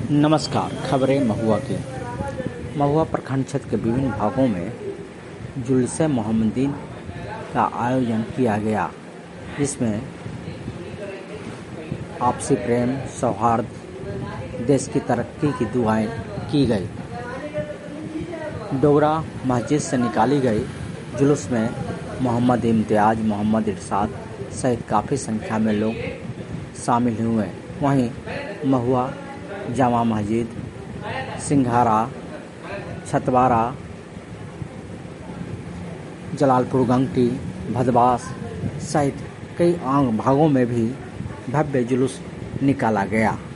नमस्कार। खबरें महुआ की। महुआ प्रखंड क्षेत्र के विभिन्न भागों में जुलूस-ए मोहम्मदीन का आयोजन किया गया, जिसमें आपसी प्रेम, सौहार्द, देश की तरक्की की दुआएं की गई। डोगरा मस्जिद से निकाली गई जुलूस में मोहम्मद इम्तियाज, मोहम्मद इरशाद सहित काफ़ी संख्या में लोग शामिल हुए। वहीं महुआ जामा मस्जिद, सिंघारा, छतवारा, जलालपुर गंगटी, भदवास सहित कई भागों में भी भव्य जुलूस निकाला गया।